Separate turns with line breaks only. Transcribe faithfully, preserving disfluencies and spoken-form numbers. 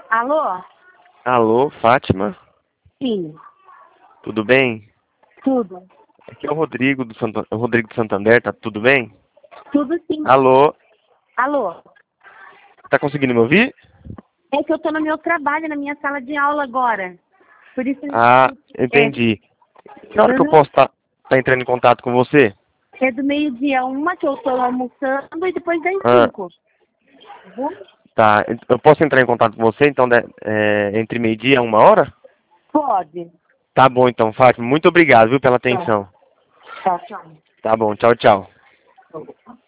Alô?
Alô, Fátima?
Sim,
Tudo bem?
tudo.
Aqui é o Rodrigo do, Santo... o Rodrigo do Santander, tá tudo bem?
Tudo sim.
Alô,
Alô?
tá conseguindo me ouvir?
É que eu tô no meu trabalho, na minha sala de aula agora. Por isso,
Ah,
é,
entendi. Que hora que eu
uhum.
posso estar entrando em contato com você?
É do meio-dia uma que eu tô almoçando e depois das
Ah,
cinco. Uhum.
tá. Eu posso entrar em contato com você, então, né, é, entre meio-dia e uma hora?
Pode.
Tá bom, então, Fátima. Muito obrigado, viu, pela
Tá,
atenção.
tá, tchau.
Tá bom, tchau, tchau.